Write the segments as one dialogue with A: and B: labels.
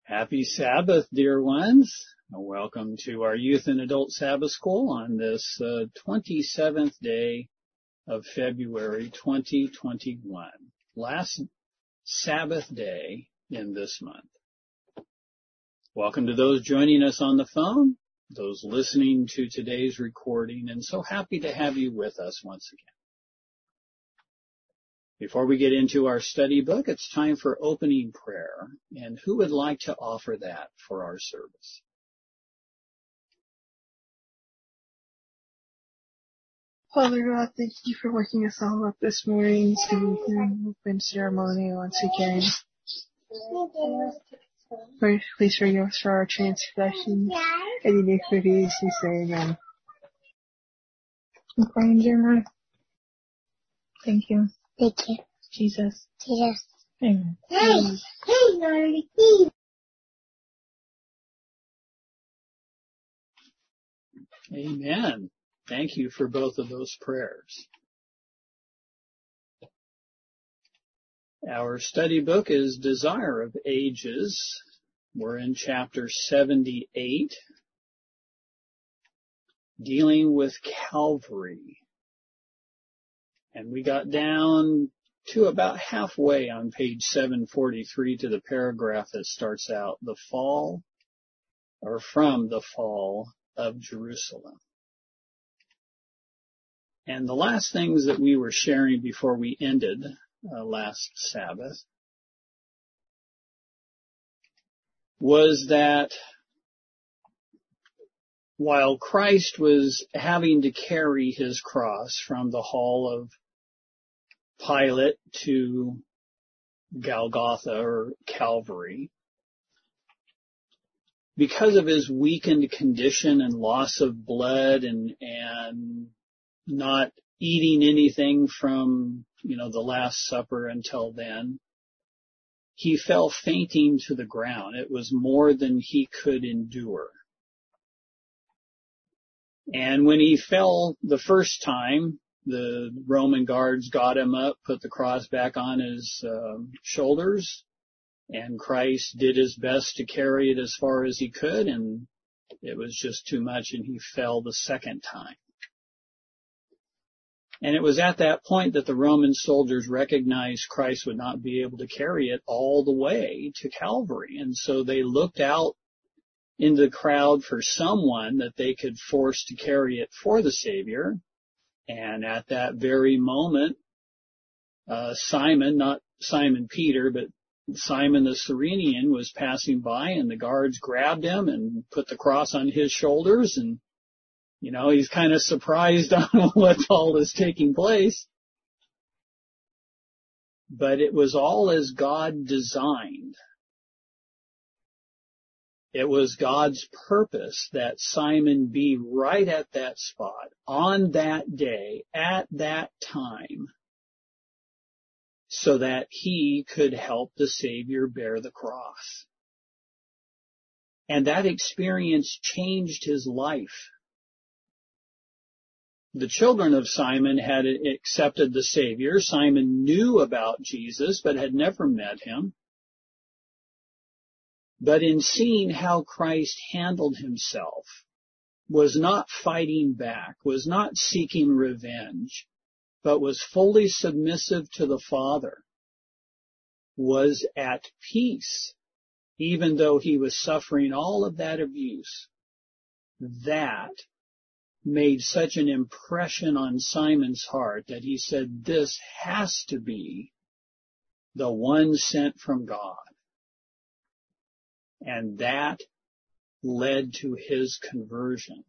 A: Happy Sabbath, dear ones. Welcome to our Youth and Adult Sabbath School on this 27th day of February 2021. Last Sabbath day in this month. Welcome to those joining us on the phone, those listening to today's recording, and so happy to have you with us once again. Before we get into our study book, it's time for opening prayer. And who would like to offer that for our service?
B: Father God, thank you for waking us all up this morning so we can open ceremony once again. Lord, please forgive us for our transgressions and iniquities. We say amen. I'm praying, dear Lord. Thank you.
C: Thank you.
B: Jesus.
C: Jesus.
B: Amen.
A: Amen. Thank you for both of those prayers. Our study book is Desire of Ages. We're in chapter 78, dealing with Calvary. And we got down to about halfway on page 743 to the paragraph that starts out, the fall, or from the fall of Jerusalem. And the last things that we were sharing before we ended last Sabbath was that while Christ was having to carry his cross from the hall of Pilate to Golgotha or Calvary, because of his weakened condition and loss of blood and not eating anything from, the Last Supper until then, he fell fainting to the ground. It was more than he could endure. And when he fell the first time, the Roman guards got him up, put the cross back on his shoulders, and Christ did his best to carry it as far as he could, and it was just too much, and he fell the second time. And it was at that point that the Roman soldiers recognized Christ would not be able to carry it all the way to Calvary, and so they looked out into the crowd for someone that they could force to carry it for the Savior. And at that very moment, Simon, not Simon Peter, but Simon the Cyrenian was passing by, and the guards grabbed him and put the cross on his shoulders. And, he's kind of surprised on what all is taking place. But it was all as God designed. It was God's purpose that Simon be right at that spot, on that day, at that time, so that he could help the Savior bear the cross. And that experience changed his life. The children of Simon had accepted the Savior. Simon knew about Jesus, but had never met him. But in seeing how Christ handled himself, was not fighting back, was not seeking revenge, but was fully submissive to the Father, was at peace, even though he was suffering all of that abuse, that made such an impression on Simon's heart that he said, this has to be the one sent from God. And that led to his conversion.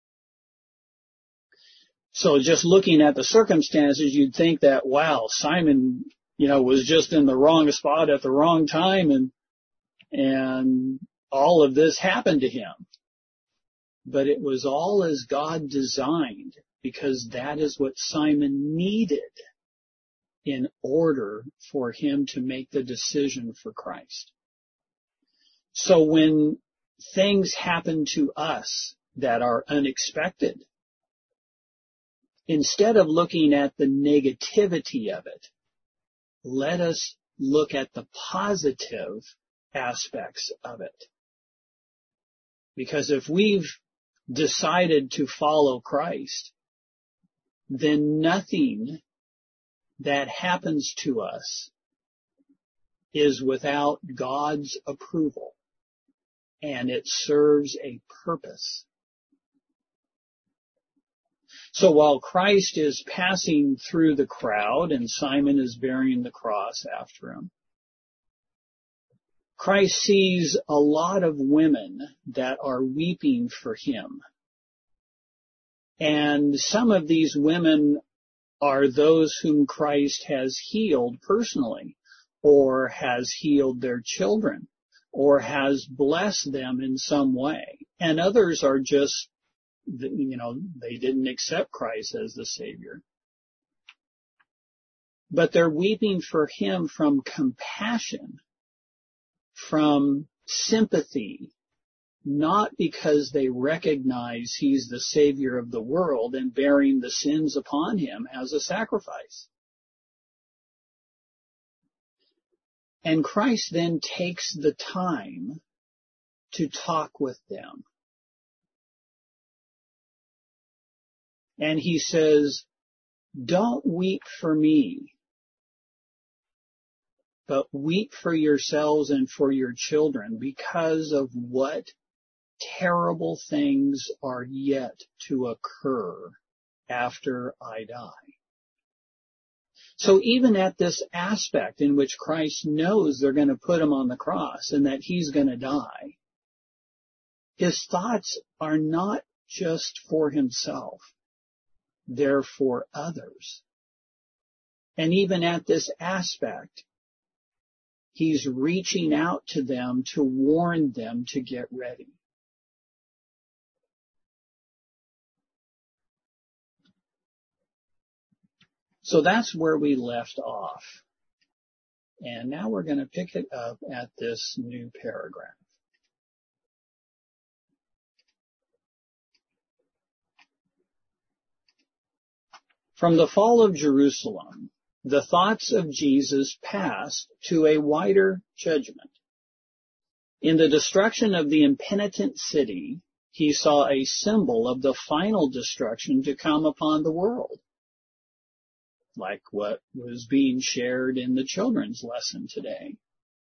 A: So just looking at the circumstances, you'd think that, wow, Simon, was just in the wrong spot at the wrong time, and all of this happened to him. But it was all as God designed, because that is what Simon needed in order for him to make the decision for Christ. So when things happen to us that are unexpected, instead of looking at the negativity of it, let us look at the positive aspects of it. Because if we've decided to follow Christ, then nothing that happens to us is without God's approval, and it serves a purpose. So while Christ is passing through the crowd and Simon is bearing the cross after him, Christ sees a lot of women that are weeping for him. And some of these women are those whom Christ has healed personally, or has healed their children, or has blessed them in some way. And others are just, they didn't accept Christ as the Savior. But they're weeping for him from compassion, from sympathy, not because they recognize he's the Savior of the world and bearing the sins upon him as a sacrifice. And Christ then takes the time to talk with them. And he says, don't weep for me, but weep for yourselves and for your children because of what terrible things are yet to occur after I die. So even at this aspect in which Christ knows they're going to put him on the cross and that he's going to die, his thoughts are not just for himself. They're for others. And even at this aspect, he's reaching out to them to warn them to get ready. So that's where we left off. And now we're going to pick it up at this new paragraph. From the fall of Jerusalem, the thoughts of Jesus passed to a wider judgment. In the destruction of the impenitent city, he saw a symbol of the final destruction to come upon the world, like what was being shared in the children's lesson today.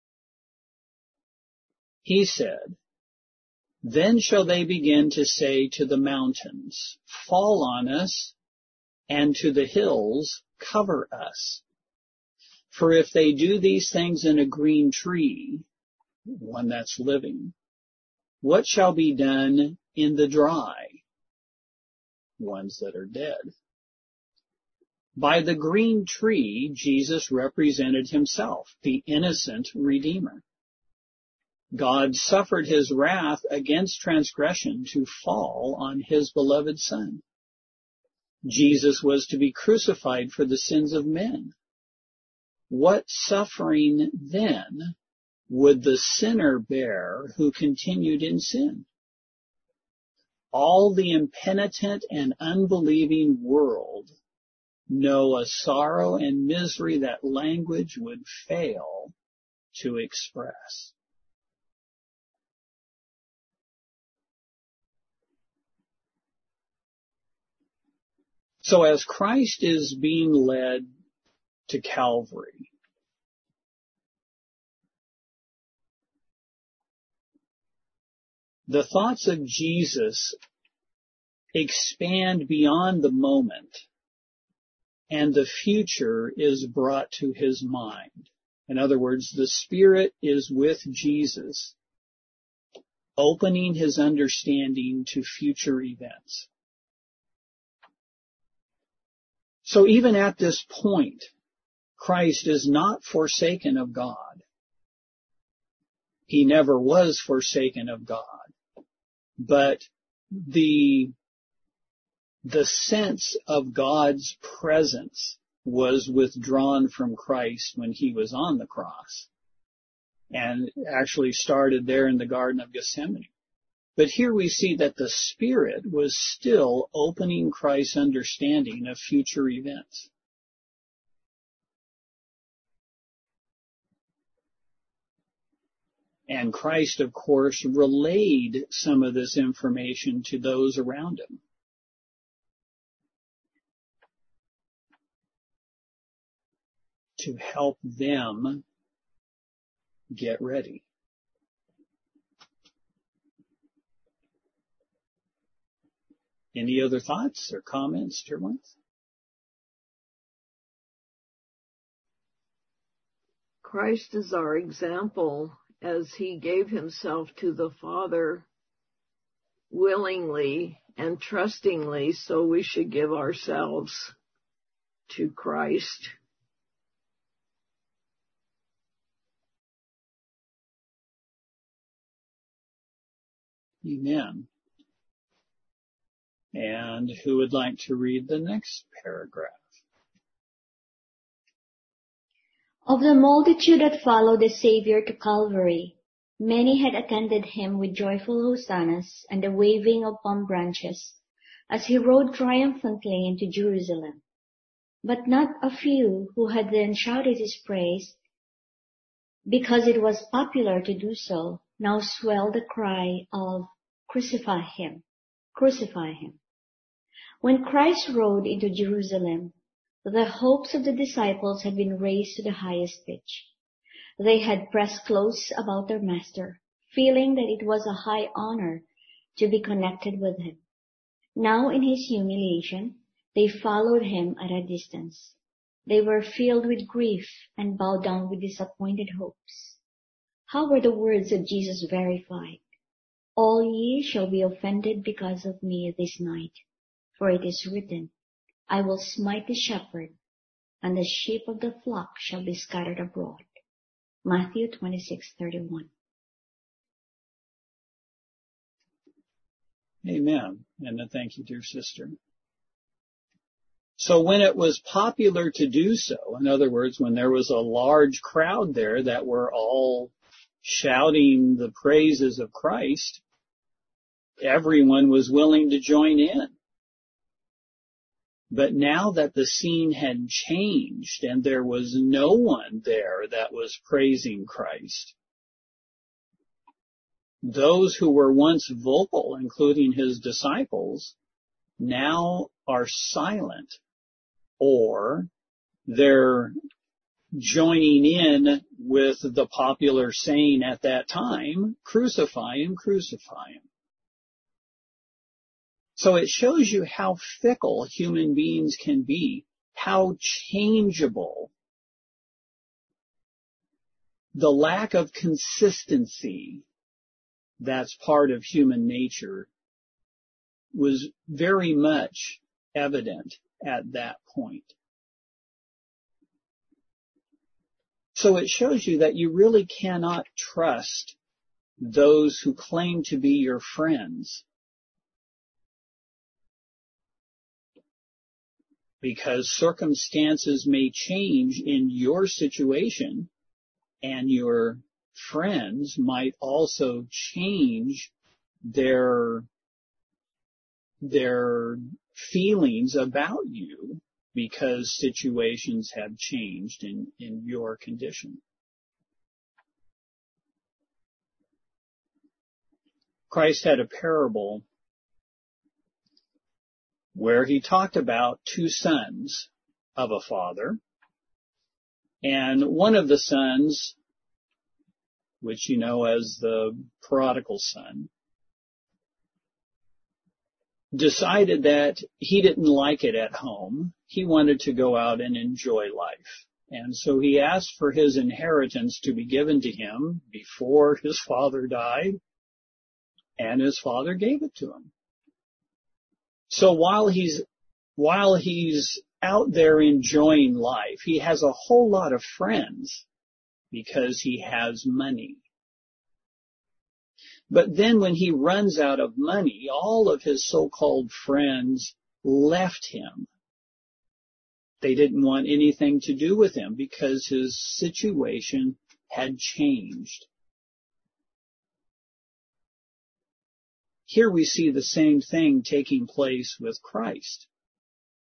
A: He said, "Then shall they begin to say to the mountains, 'Fall on us,' and to the hills, 'Cover us.' For if they do these things in a green tree," one that's living, "what shall be done in the dry," ones that are dead? By the green tree, Jesus represented himself, the innocent Redeemer. God suffered his wrath against transgression to fall on his beloved Son. Jesus was to be crucified for the sins of men. What suffering then would the sinner bear who continued in sin? All the impenitent and unbelieving world know a sorrow and misery that language would fail to express. So as Christ is being led to Calvary, the thoughts of Jesus expand beyond the moment, and the future is brought to his mind. In other words, the Spirit is with Jesus, opening his understanding to future events. So even at this point, Christ is not forsaken of God. He never was forsaken of God. But the sense of God's presence was withdrawn from Christ when he was on the cross, and actually started there in the Garden of Gethsemane. But here we see that the Spirit was still opening Christ's understanding of future events. And Christ, of course, relayed some of this information to those around him. To help them get ready. Any other thoughts or comments, dear ones?
C: Christ is our example as he gave himself to the Father willingly and trustingly, so we should give ourselves to Christ.
A: Amen. And who would like to read the next paragraph?
D: Of the multitude that followed the Savior to Calvary, many had attended him with joyful hosannas and the waving of palm branches as he rode triumphantly into Jerusalem. But not a few who had then shouted his praise, because it was popular to do so, now swelled the cry of, "Crucify him! Crucify him!" When Christ rode into Jerusalem, the hopes of the disciples had been raised to the highest pitch. They had pressed close about their master, feeling that it was a high honor to be connected with him. Now in his humiliation, they followed him at a distance. They were filled with grief and bowed down with disappointed hopes. How were the words of Jesus verified? "All ye shall be offended because of me this night, for it is written, I will smite the shepherd, and the sheep of the flock shall be scattered abroad." Matthew 26:31.
A: Amen. And thank you, dear sister. So when it was popular to do so, in other words, when there was a large crowd there that were all shouting the praises of Christ, everyone was willing to join in. But now that the scene had changed and there was no one there that was praising Christ, those who were once vocal, including his disciples, now are silent, or they're joining in with the popular saying at that time, "Crucify him, crucify him." So it shows you how fickle human beings can be, how changeable. The lack of consistency that's part of human nature was very much evident at that point. So it shows you that you really cannot trust those who claim to be your friends, because circumstances may change in your situation, and your friends might also change their feelings about you because situations have changed in your condition. Christ had a parable where he talked about two sons of a father, and one of the sons, which you know as the prodigal son, decided that he didn't like it at home. He wanted to go out and enjoy life. And so he asked for his inheritance to be given to him before his father died, and his father gave it to him. So while he's out there enjoying life, he has a whole lot of friends because he has money. But then when he runs out of money, all of his so-called friends left him. They didn't want anything to do with him because his situation had changed. Here we see the same thing taking place with Christ.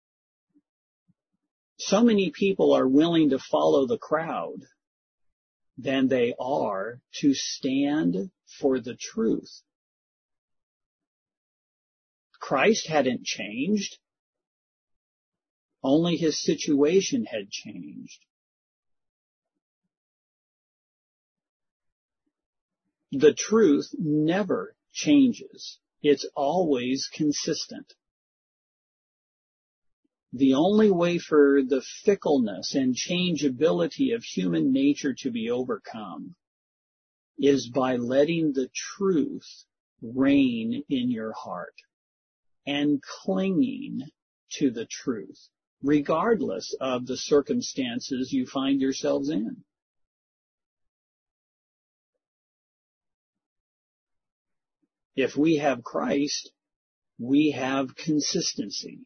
A: So many people are willing to follow the crowd, than they are to stand for the truth. Christ hadn't changed. Only his situation had changed. The truth never changes. It's always consistent. The only way for the fickleness and changeability of human nature to be overcome is by letting the truth reign in your heart and clinging to the truth, regardless of the circumstances you find yourselves in. If we have Christ, we have consistency.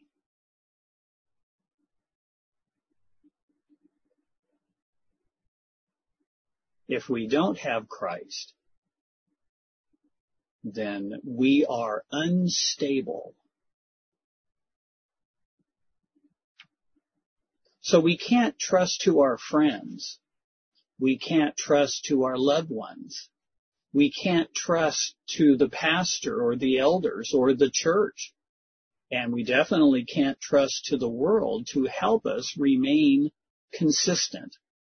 A: If we don't have Christ, then we are unstable. So we can't trust to our friends. We can't trust to our loved ones. We can't trust to the pastor or the elders or the church. And we definitely can't trust to the world to help us remain consistent.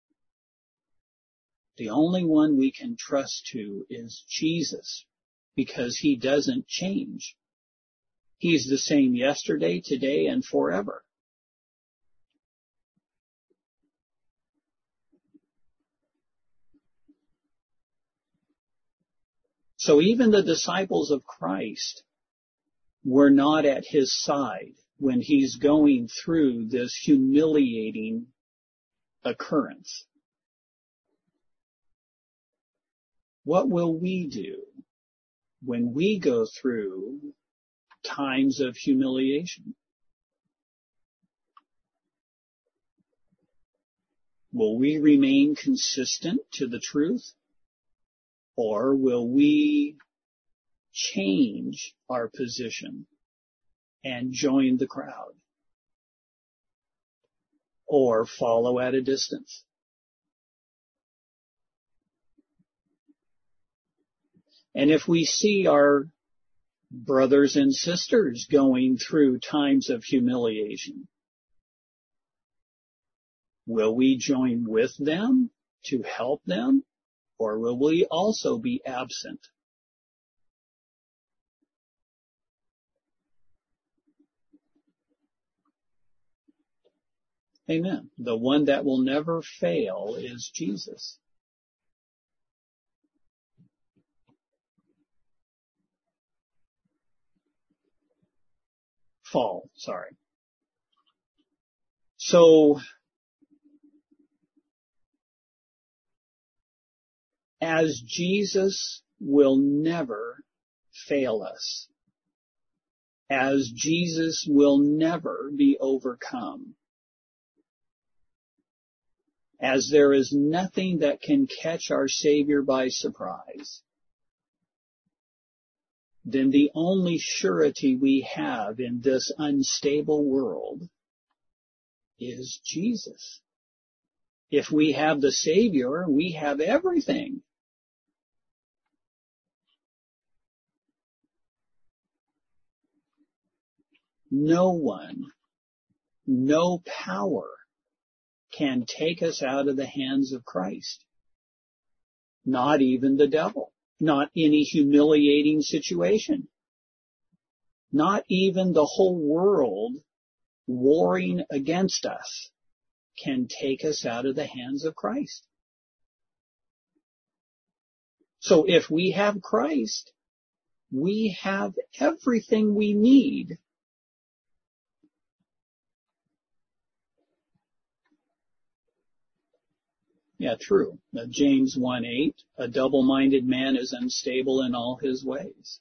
A: The only one we can trust to is Jesus, because he doesn't change. He's the same yesterday, today, and forever. So even the disciples of Christ were not at his side when he's going through this humiliating occurrence. What will we do when we go through times of humiliation? Will we remain consistent to the truth? Or will we change our position and join the crowd? Or follow at a distance? And if we see our brothers and sisters going through times of humiliation, will we join with them to help them, or will we also be absent? Amen. The one that will never fail is Jesus. Fall, sorry. So, as Jesus will never fail us, as Jesus will never be overcome, as there is nothing that can catch our Savior by surprise, then the only surety we have in this unstable world is Jesus. If we have the Savior, we have everything. No one, no power can take us out of the hands of Christ. Not even the devil. Not any humiliating situation. Not even the whole world warring against us can take us out of the hands of Christ. So if we have Christ, we have everything we need. Yeah, true. James 1:8, a double-minded man is unstable in all his ways.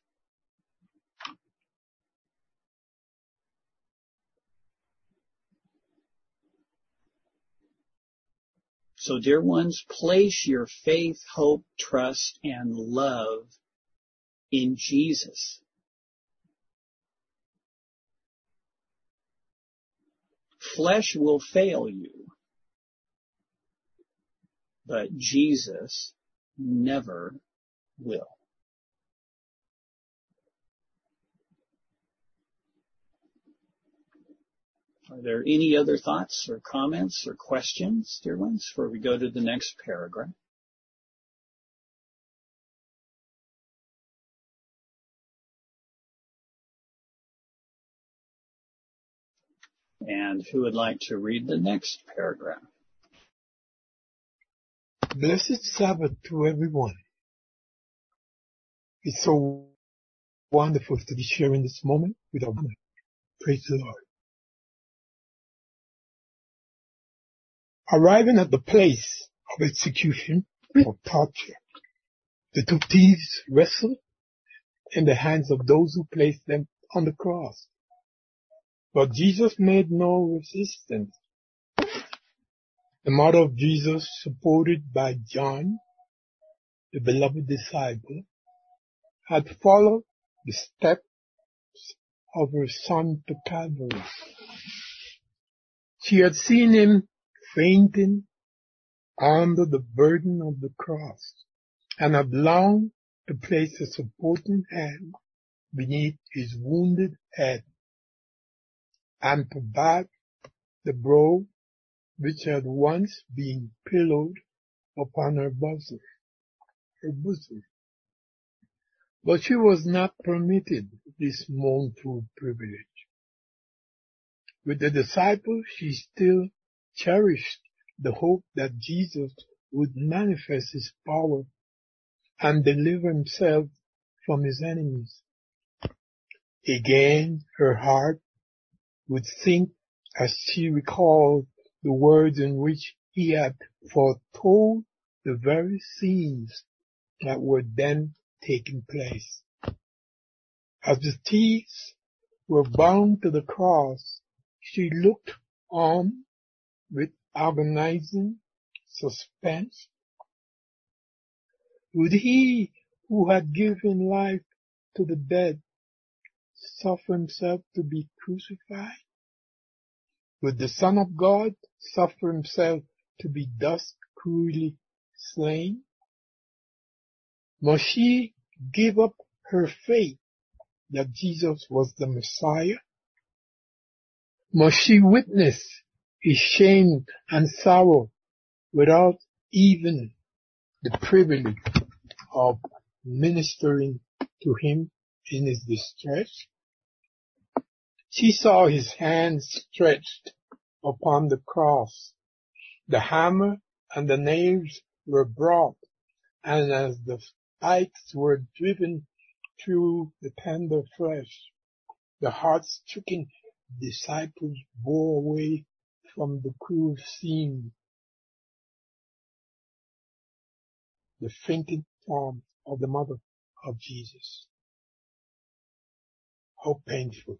A: So, dear ones, place your faith, hope, trust, and love in Jesus. Flesh will fail you. but Jesus never will. Are there any other thoughts or comments or questions, dear ones, before we go to the next paragraph? And who would like to read the next paragraph?
E: Blessed Sabbath to everyone. It's so wonderful to be sharing this moment with our family. Praise the Lord. Arriving at the place of execution or torture, the two thieves wrestled in the hands of those who placed them on the cross. But Jesus made no resistance. The mother of Jesus, supported by John, the beloved disciple, had followed the steps of her son to Calvary. She had seen him fainting under the burden of the cross and had longed to place a supporting hand beneath his wounded head and to back the brow which had once been pillowed upon her bosom. But she was not permitted this mournful privilege. With the disciples, she still cherished the hope that Jesus would manifest his power and deliver himself from his enemies. Again, her heart would sink as she recalled the words in which he had foretold the very scenes that were then taking place. As the thieves were bound to the cross, she looked on with agonizing suspense. Would he who had given life to the dead suffer himself to be crucified? Would the Son of God suffer himself to be thus cruelly slain? Must she give up her faith that Jesus was the Messiah? Must she witness his shame and sorrow without even the privilege of ministering to him in his distress? She saw his hands stretched upon the cross. The hammer and the nails were brought, and as the spikes were driven through the tender flesh, the heart-stricken disciples bore away from the cruel scene the fainting form of the mother of Jesus. How painful,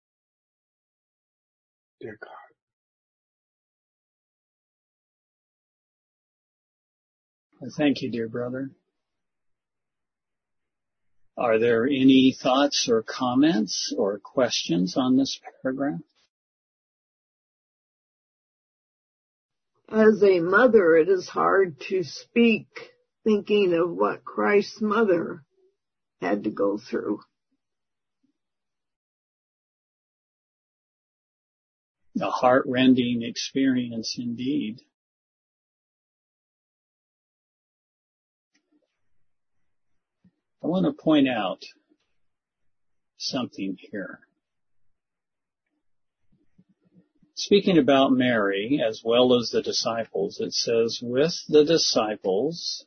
E: dear God.
A: Thank you, dear brother. Are there any thoughts or comments or questions on this paragraph?
C: As a mother, it is hard to speak thinking of what Christ's mother had to go through.
A: A heart-rending experience indeed. I want to point out something here. Speaking about Mary as well as the disciples, it says, with the disciples,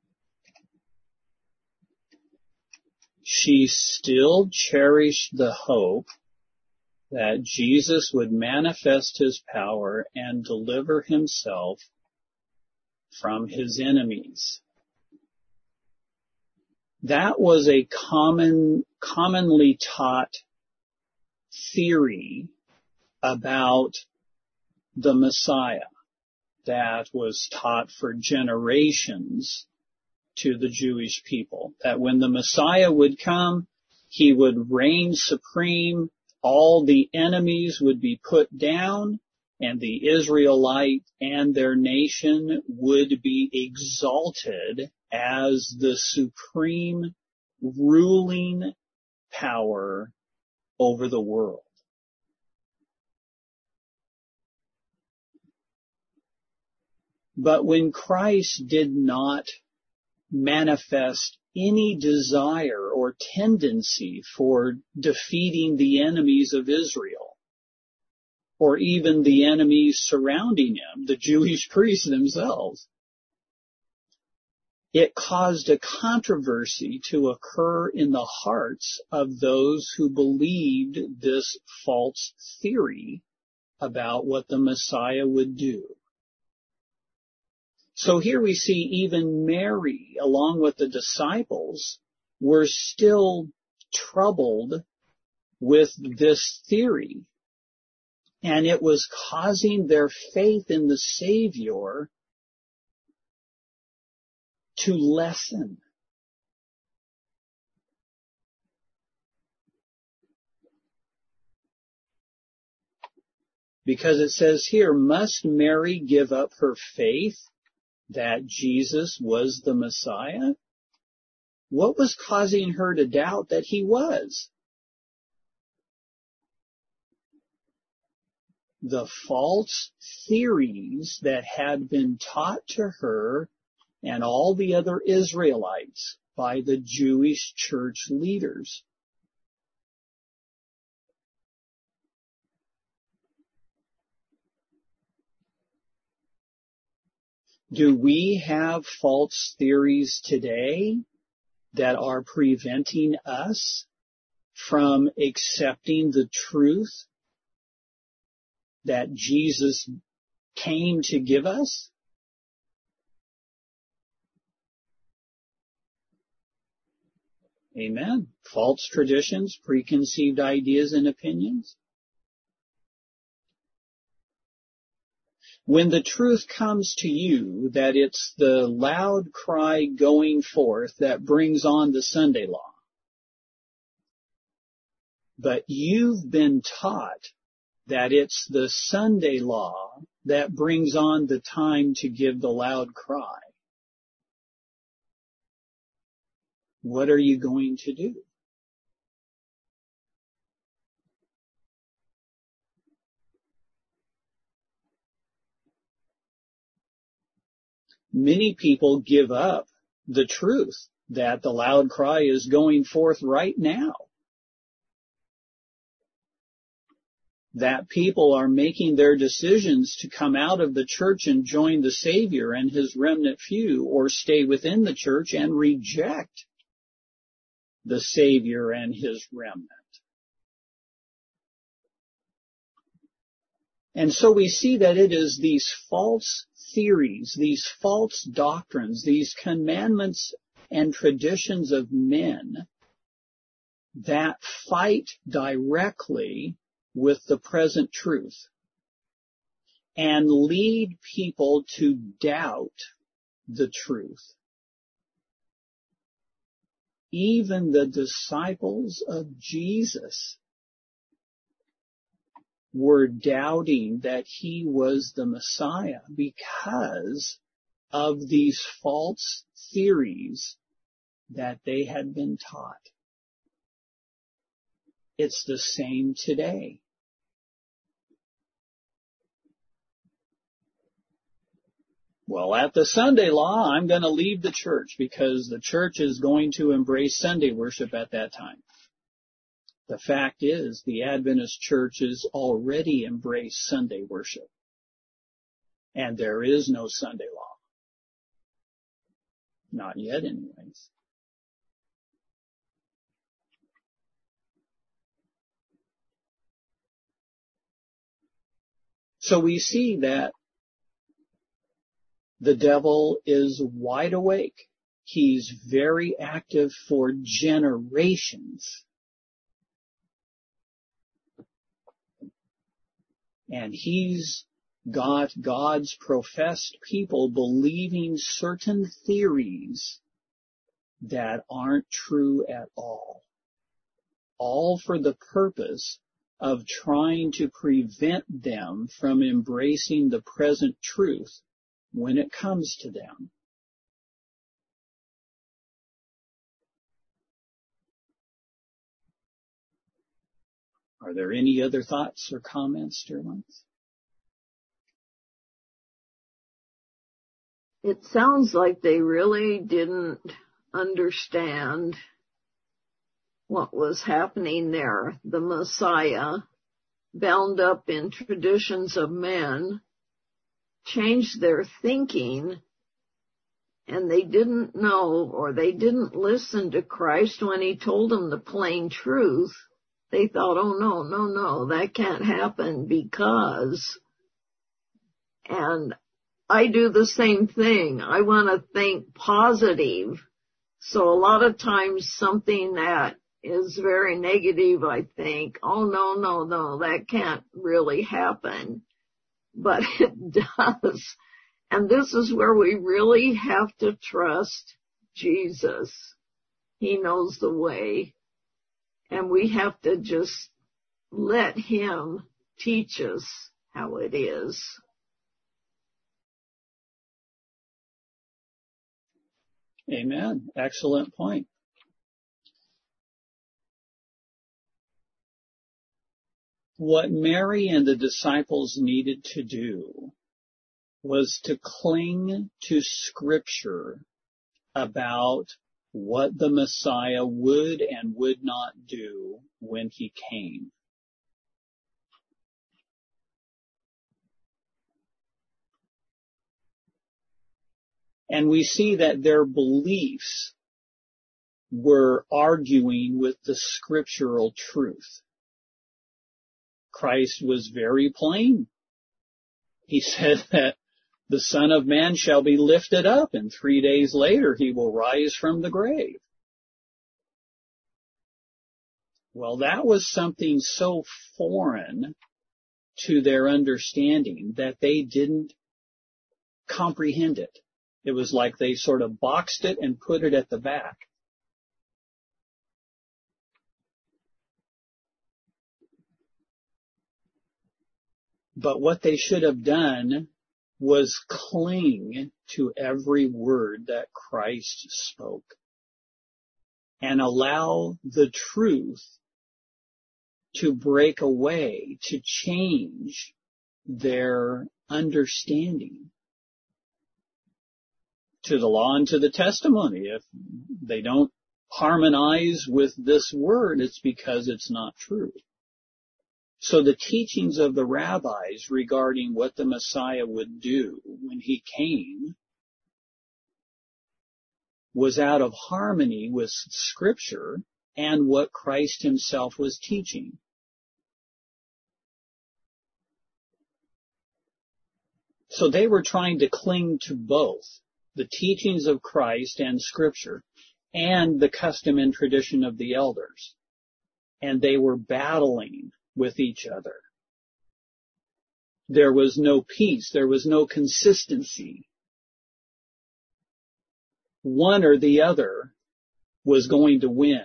A: she still cherished the hope that Jesus would manifest his power and deliver himself from his enemies. That was a commonly taught theory about the Messiah that was taught for generations to the Jewish people. That when the Messiah would come, he would reign supreme, all the enemies would be put down, and the Israelite and their nation would be exalted as the supreme ruling power over the world. But when Christ did not manifest any desire or tendency for defeating the enemies of Israel, or even the enemies surrounding him, the Jewish priests themselves, it caused a controversy to occur in the hearts of those who believed this false theory about what the Messiah would do. So here we see even Mary, along with the disciples, were still troubled with this theory. And it was causing their faith in the Savior to lessen. Because it says here, must Mary give up her faith that Jesus was the Messiah? What was causing her to doubt that he was? The false theories that had been taught to her and all the other Israelites by the Jewish church leaders. Do we have false theories today that are preventing us from accepting the truth that Jesus came to give us? Amen. False traditions, preconceived ideas and opinions. When the truth comes to you that it's the loud cry going forth that brings on the Sunday law, but you've been taught that it's the Sunday law that brings on the time to give the loud cry, what are you going to do? Many people give up the truth that the loud cry is going forth right now. That people are making their decisions to come out of the church and join the Savior and his remnant few, or stay within the church and reject the Savior and his remnant. And so we see that it is these false theories, these false doctrines, these commandments and traditions of men that fight directly with the present truth and lead people to doubt the truth. Even the disciples of Jesus were doubting that he was the Messiah because of these false theories that they had been taught. It's the same today. Well, at the Sunday law, I'm going to leave the church because the church is going to embrace Sunday worship at that time. The fact is, the Adventist churches already embrace Sunday worship. And there is no Sunday law. Not yet, anyways. So we see that the devil is wide awake. He's very active for generations. And he's got God's professed people believing certain theories that aren't true at all. All for the purpose of trying to prevent them from embracing the present truth when it comes to them. Are there any other thoughts or comments, dear ones?
C: It sounds like they really didn't understand what was happening there. The Messiah, bound up in traditions of men, changed their thinking, and they didn't know, or they didn't listen to Christ when he told them the plain truth. They thought, oh no, that can't happen because, and I do the same thing. I want to think positive. So a lot of times something that is very negative, I think, oh no, that can't really happen. But it does. And this is where we really have to trust Jesus. He knows the way. And we have to just let him teach us how it is.
A: Amen. Excellent point. What Mary and the disciples needed to do was to cling to Scripture about what the Messiah would and would not do when he came. And we see that their beliefs were arguing with the scriptural truth. Christ was very plain. He said that the Son of Man shall be lifted up, and 3 days later he will rise from the grave. Well, that was something so foreign to their understanding that they didn't comprehend it. It was like they sort of boxed it and put it at the back. But what they should have done was cling to every word that Christ spoke and allow the truth to break away, to change their understanding to the law and to the testimony. If they don't harmonize with this word, it's because it's not true. So the teachings of the rabbis regarding what the Messiah would do when he came was out of harmony with Scripture and what Christ himself was teaching. So they were trying to cling to both the teachings of Christ and Scripture and the custom and tradition of the elders. And they were battling with each other. There was no peace. There was no consistency. One or the other was going to win.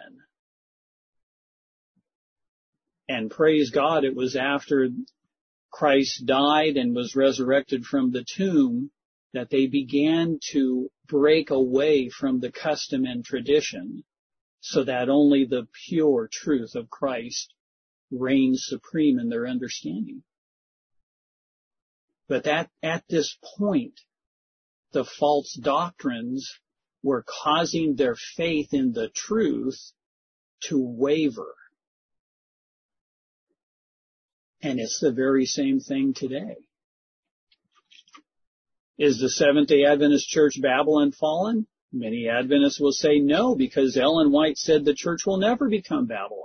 A: And praise God, it was after Christ died and was resurrected from the tomb that they began to break away from the custom and tradition so that only the pure truth of Christ reigns supreme in their understanding. But at this point, the false doctrines were causing their faith in the truth to waver. And it's the very same thing today. Is the Seventh-day Adventist Church Babylon fallen? Many Adventists will say no, because Ellen White said the church will never become Babylon.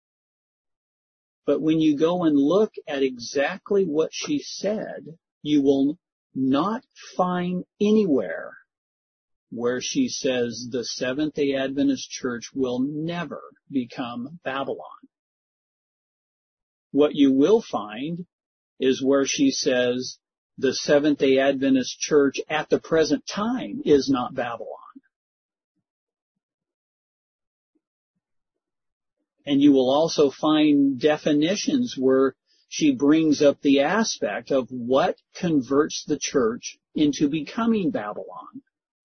A: But when you go and look at exactly what she said, you will not find anywhere where she says the Seventh-day Adventist Church will never become Babylon. What you will find is where she says the Seventh-day Adventist Church at the present time is not Babylon. And you will also find definitions where she brings up the aspect of what converts the church into becoming Babylon.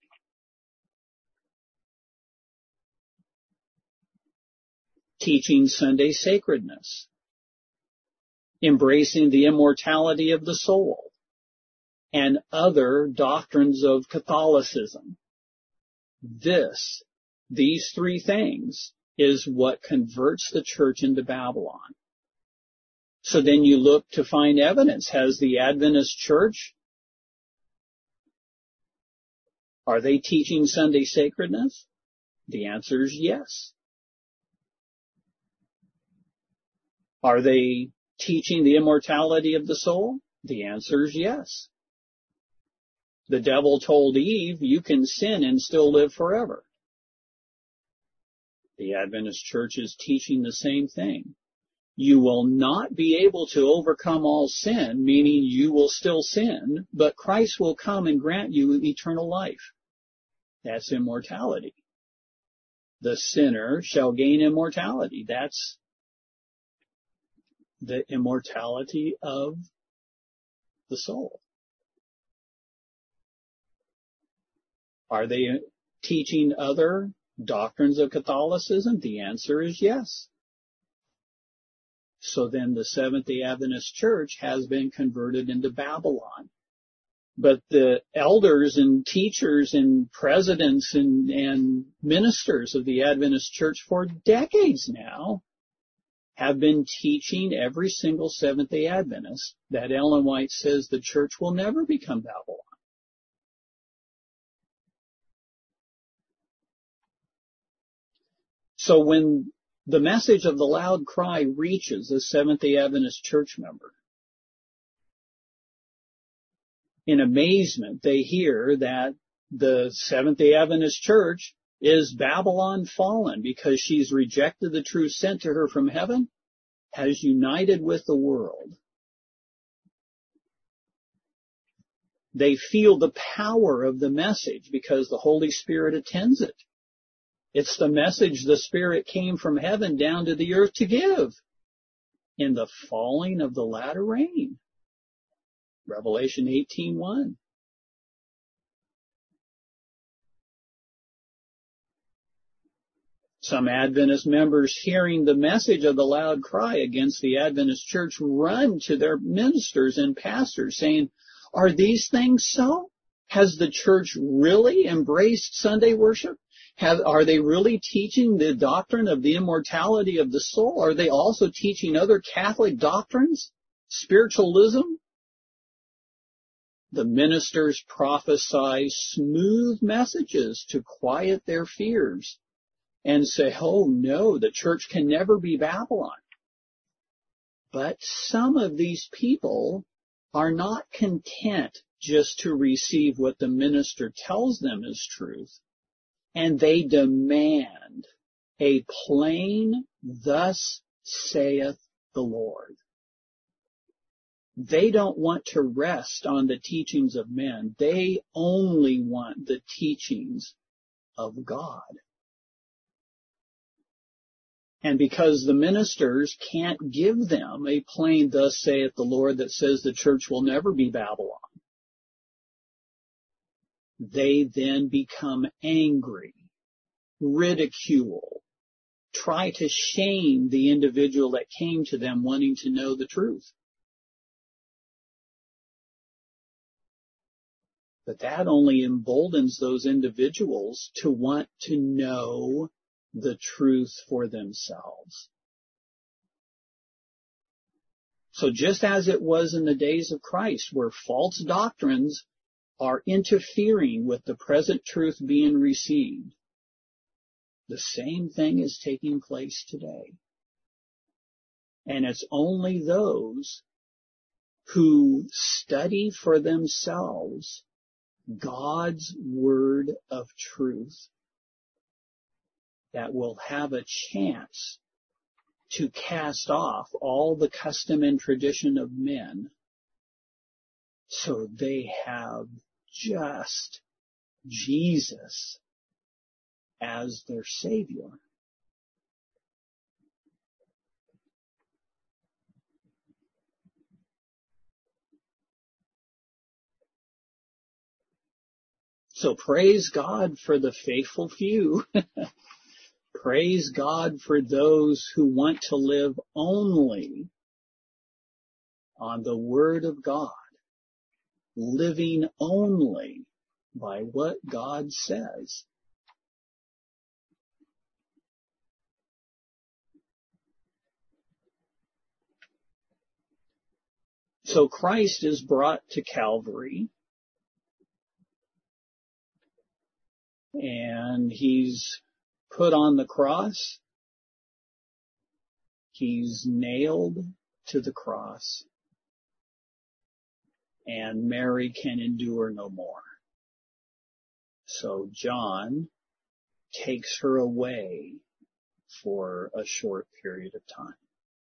A: Teaching Sunday sacredness, embracing the immortality of the soul, and other doctrines of Catholicism. These three things is what converts the church into Babylon. So then you look to find evidence. Has the Adventist church, are they teaching Sunday sacredness? The answer is yes. Are they teaching the immortality of the soul? The answer is yes. The devil told Eve, you can sin and still live forever. The Adventist church is teaching the same thing. You will not be able to overcome all sin, meaning you will still sin, but Christ will come and grant you eternal life. That's immortality. The sinner shall gain immortality. That's the immortality of the soul. Are they teaching other doctrines of Catholicism? The answer is yes. So then the Seventh-day Adventist Church has been converted into Babylon. But the elders and teachers and presidents and ministers of the Adventist Church for decades now have been teaching every single Seventh-day Adventist that Ellen White says the church will never become Babylon. So when the message of the loud cry reaches a Seventh-day Adventist church member, in amazement they hear that the Seventh-day Adventist church is Babylon fallen because she's rejected the truth sent to her from heaven, has united with the world. They feel the power of the message because the Holy Spirit attends it. It's the message the Spirit came from heaven down to the earth to give in the falling of the latter rain. Revelation 18:1. Some Adventist members hearing the message of the loud cry against the Adventist church run to their ministers and pastors saying, are these things so? Has the church really embraced Sunday worship? Are they really teaching the doctrine of the immortality of the soul? Are they also teaching other Catholic doctrines? Spiritualism? The ministers prophesy smooth messages to quiet their fears and say, oh no, the church can never be Babylon. But some of these people are not content just to receive what the minister tells them is truth. And they demand a plain, thus saith the Lord. They don't want to rest on the teachings of men. They only want the teachings of God. And because the ministers can't give them a plain, thus saith the Lord, that says the church will never be Babylon, they then become angry, ridicule, try to shame the individual that came to them wanting to know the truth. But that only emboldens those individuals to want to know the truth for themselves. So just as it was in the days of Christ, where false doctrines are interfering with the present truth being received, the same thing is taking place today. And it's only those who study for themselves God's word of truth that will have a chance to cast off all the custom and tradition of men, so they have just Jesus as their Savior. So praise God for the faithful few. Praise God for those who want to live only on the Word of God, living only by what God says. So Christ is brought to Calvary, and he's put on the cross. He's nailed to the cross, and Mary can endure no more. So John takes her away for a short period of time.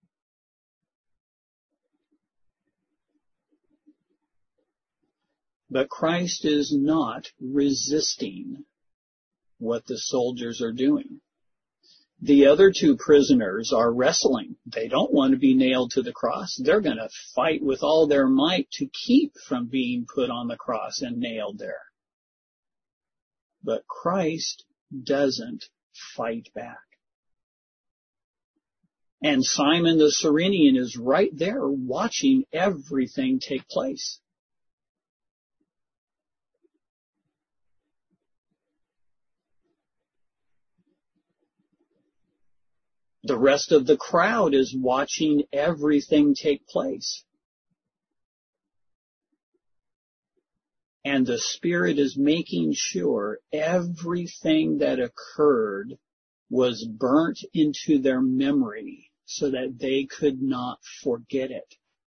A: But Christ is not resisting what the soldiers are doing. The other two prisoners are wrestling. They don't want to be nailed to the cross. They're going to fight with all their might to keep from being put on the cross and nailed there. But Christ doesn't fight back. And Simon the Cyrenian is right there watching everything take place. The rest of the crowd is watching everything take place. And the Spirit is making sure everything that occurred was burnt into their memory so that they could not forget it.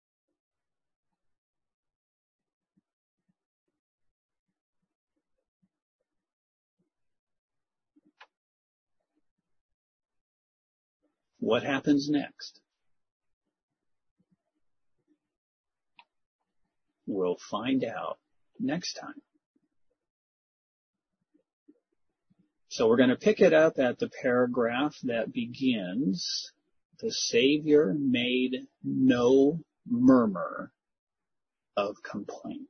A: What happens next? We'll find out next time. So we're going to pick it up at the paragraph that begins, "The Savior made no murmur of complaint."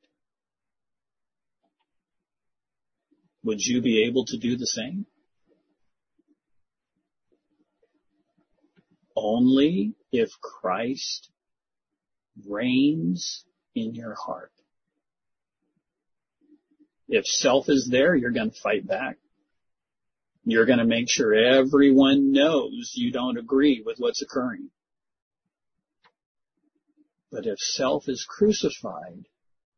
A: Would you be able to do the same? Only if Christ reigns in your heart. If self is there, you're going to fight back. You're going to make sure everyone knows you don't agree with what's occurring. But if self is crucified,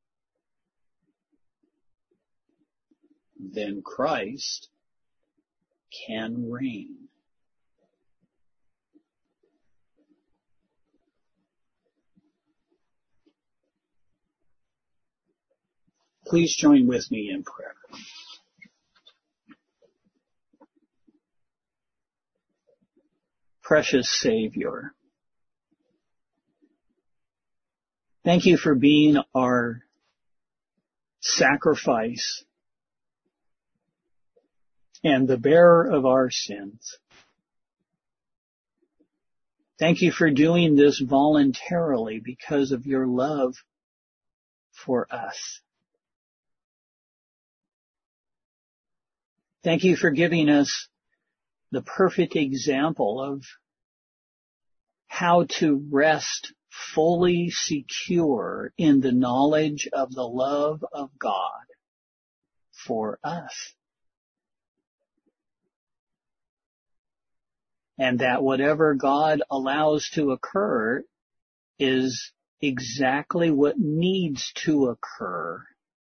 A: then Christ can reign. Please join with me in prayer. Precious Savior, thank you for being our sacrifice and the bearer of our sins. Thank you for doing this voluntarily because of your love for us. Thank you for giving us the perfect example of how to rest fully secure in the knowledge of the love of God for us. And that whatever God allows to occur is exactly what needs to occur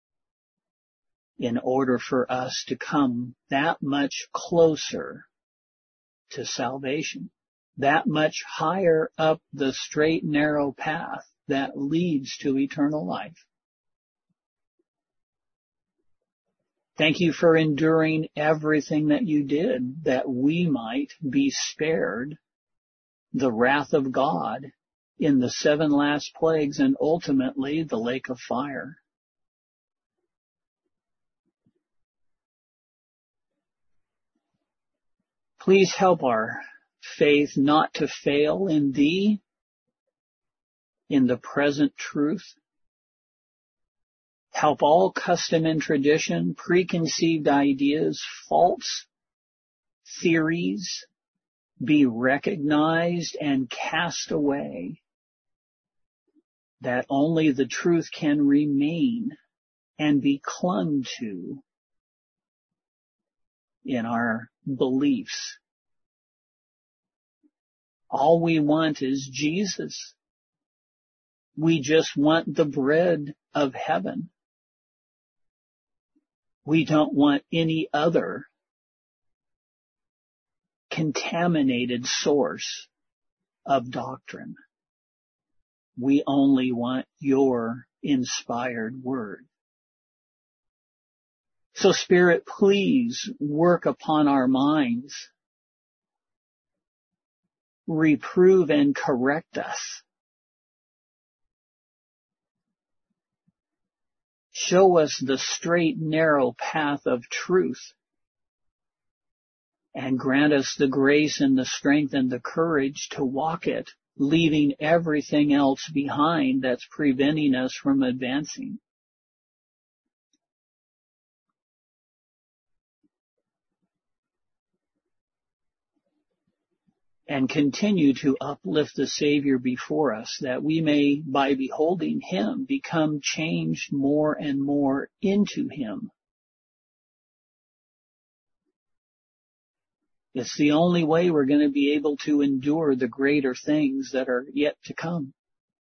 A: in order for us to come that much closer to salvation, that much higher up the straight, narrow path that leads to eternal life. Thank you for enduring everything that you did, that we might be spared the wrath of God in the 7 last plagues and ultimately the lake of fire. Please help our faith not to fail in Thee, in the present truth. Help all custom and tradition, preconceived ideas, false theories be recognized and cast away, that only the truth can remain and be clung to in our beliefs. All we want is Jesus. We just want the bread of heaven. We don't want any other contaminated source of doctrine. We only want your inspired word. So Spirit, please work upon our minds. Reprove and correct us. Show us the straight, narrow path of truth. And grant us the grace and the strength and the courage to walk it, leaving everything else behind that's preventing us from advancing. And continue to uplift the Savior before us, that we may, by beholding Him, become changed more and more into Him. It's the only way we're going to be able to endure the greater things that are yet to come.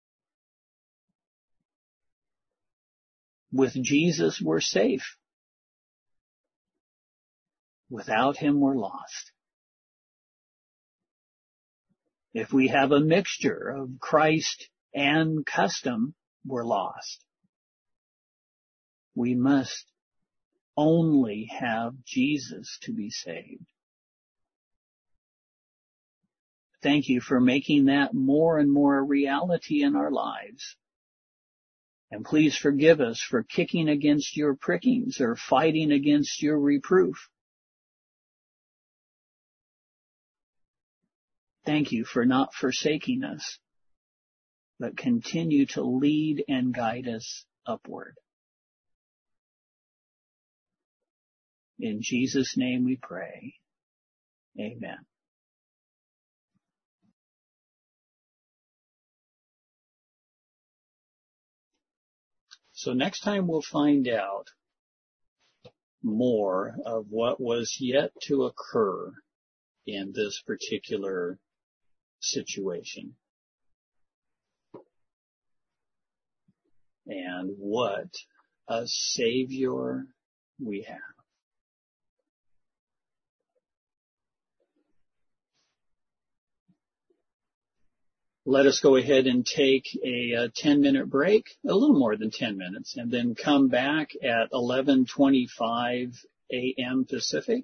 A: With Jesus, we're safe. Without Him, we're lost. If we have a mixture of Christ and custom, we're lost. We must only have Jesus to be saved. Thank you for making that more and more a reality in our lives. And please forgive us for kicking against your prickings or fighting against your reproof. Thank you for not forsaking us, but continue to lead and guide us upward. In Jesus' name we pray. Amen. So next time we'll find out more of what was yet to occur in this particular situation, and what a Savior we have. Let us go ahead and take a 10-minute break, a little more than 10 minutes, and then come back at 11:25 a.m. Pacific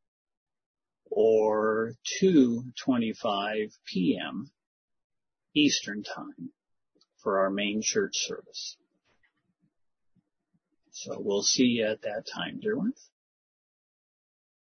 A: or 2:25 p.m. Eastern Time for our main church service. So we'll see you at that time, dear ones.